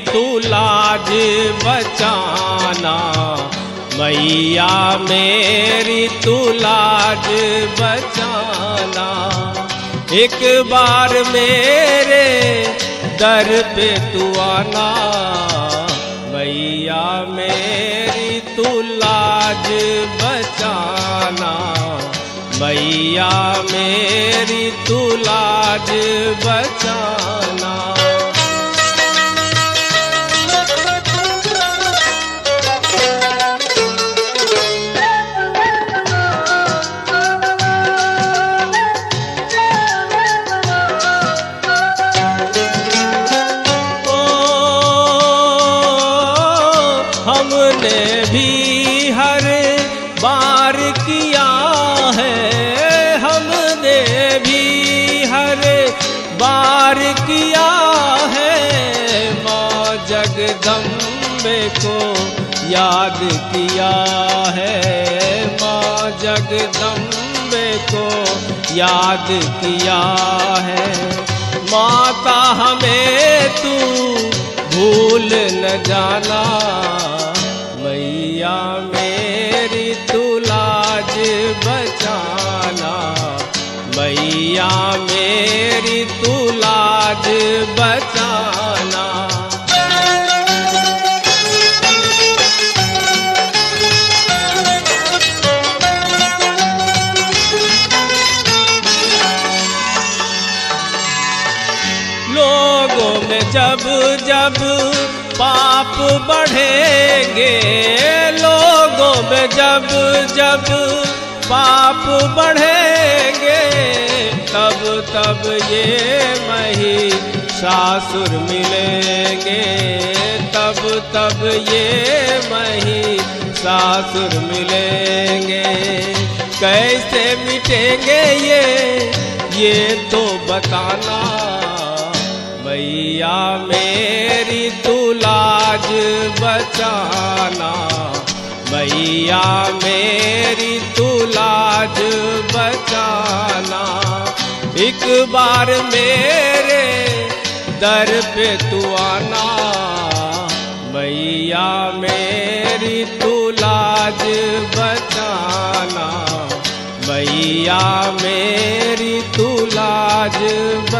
तू लाज बचाना, मैया मेरी तू लाज बचाना। एक बार मेरे दर पे तू आना, मैया मेरी तू लाज बचाना, मैया मेरी तू लाज बचाना। हमने भी हर बार किया है, हमने भी हर बार किया है, माँ जगदम्बे को याद किया है, माँ जगदम्बे को याद किया है। माता हमें तू भूल न जाना, मैया मेरी तू लाज बचाना, मैया मेरी तू लाज बचाना। लोगों में जब जब पाप बढ़ेंगे, लोगों में जब जब पाप बढ़ेंगे, तब तब ये महिषासुर मिलेंगे, तब तब ये महिषासुर मिलेंगे। कैसे मिटेंगे ये तो बताना, मैया मेरी तू लाज बचाना, मैया मेरी तू लाज बचाना। एक बार मेरे दर पे तू आना, मैया मेरी तू लाज बचाना, मैया मेरी तू लाज